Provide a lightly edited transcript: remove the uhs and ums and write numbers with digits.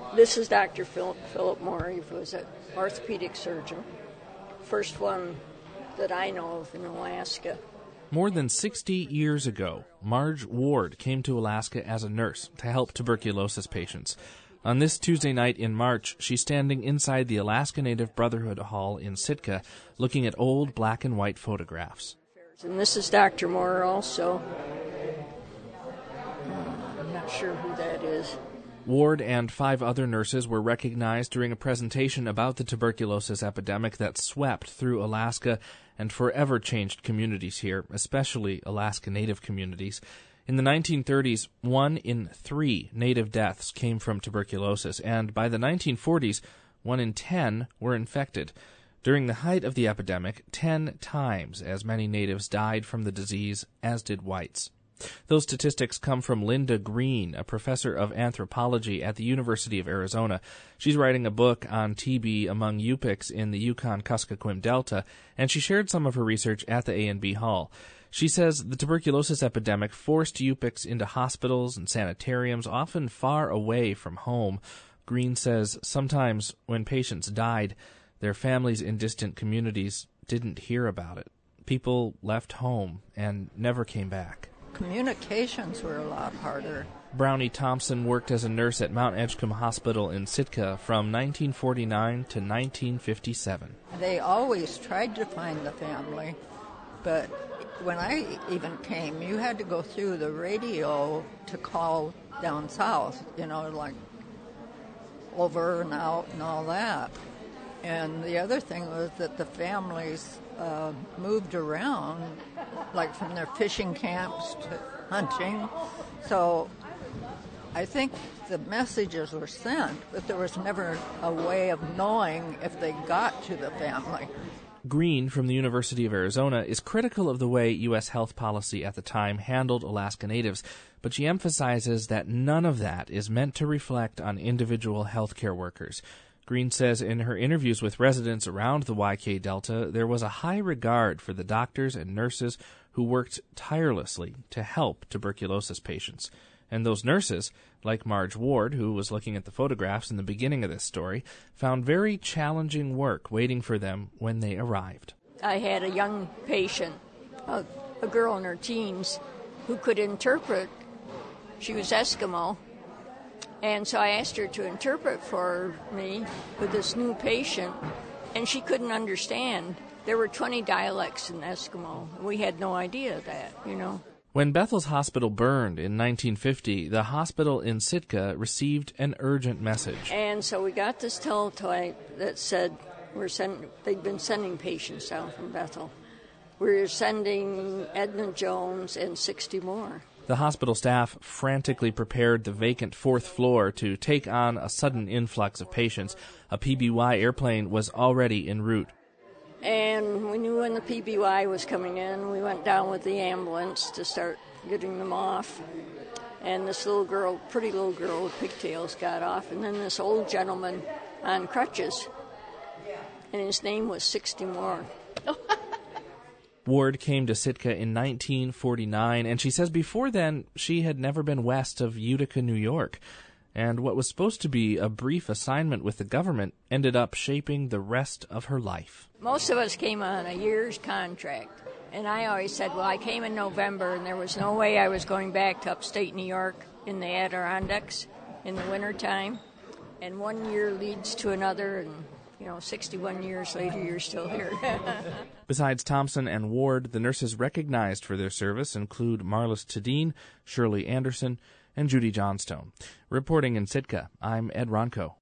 This is Dr. Philip Moore. He was an orthopedic surgeon. First one that I know of in Alaska. More than 60 years ago, Marge Ward came to Alaska as a nurse to help tuberculosis patients. On this Tuesday night in March, she's standing inside the Alaska Native Brotherhood Hall in Sitka, looking at old black and white photographs. And this is Dr. Moore also. I'm not sure who that is. Ward and 5 other nurses were recognized during a presentation about the tuberculosis epidemic that swept through Alaska and forever changed communities here, especially Alaska Native communities. In the 1930s, 1 in 3 Native deaths came from tuberculosis, and by the 1940s, 1 in 10 were infected. During the height of the epidemic, 10 times as many Natives died from the disease as did whites. Those statistics come from Linda Green, a professor of anthropology at the University of Arizona. She's writing a book on TB among Yupiks in the Yukon-Kuskokwim Delta, and she shared some of her research at the A&B Hall. She says the tuberculosis epidemic forced Yupiks into hospitals and sanitariums, often far away from home. Green says sometimes when patients died, their families in distant communities didn't hear about it. People left home and never came back. Communications were a lot harder. Brownie Thompson worked as a nurse at Mount Edgecombe Hospital in Sitka from 1949 to 1957. They always tried to find the family, but when I even came, you had to go through the radio to call down south, like over and out and all that. And the other thing was that the families moved around, like from their fishing camps to hunting. So I think the messages were sent, but there was never a way of knowing if they got to the family. Green from the University of Arizona is critical of the way U.S. health policy at the time handled Alaska Natives, but she emphasizes that none of that is meant to reflect on individual healthcare workers. Green says in her interviews with residents around the YK Delta, there was a high regard for the doctors and nurses who worked tirelessly to help tuberculosis patients. And those nurses, like Marge Ward, who was looking at the photographs in the beginning of this story, found very challenging work waiting for them when they arrived. I had a young patient, a girl in her teens, who could interpret. She was Eskimo. And so I asked her to interpret for me with this new patient, and she couldn't understand. There were 20 dialects in Eskimo. We had no idea of that, When Bethel's Hospital burned in 1950, the hospital in Sitka received an urgent message. And so we got this teletype that said they'd been sending patients down from Bethel. We're sending Edna Jones and 60 more. The hospital staff frantically prepared the vacant 4th floor to take on a sudden influx of patients. A PBY airplane was already en route. And we knew when the PBY was coming in. We went down with the ambulance to start getting them off. And this pretty little girl with pigtails got off. And then this old gentleman on crutches. And his name was 60 more. Ward came to Sitka in 1949, and she says before then she had never been west of Utica, New York. And what was supposed to be a brief assignment with the government ended up shaping the rest of her life. Most of us came on a year's contract. And I always said, well, I came in November, and there was no way I was going back to upstate New York in the Adirondacks in the wintertime. And 1 year leads to another, and 61 years later, you're still here. Besides Thompson and Ward, the nurses recognized for their service include Marlis Tadine, Shirley Anderson, and Judy Johnstone. Reporting in Sitka, I'm Ed Ronco.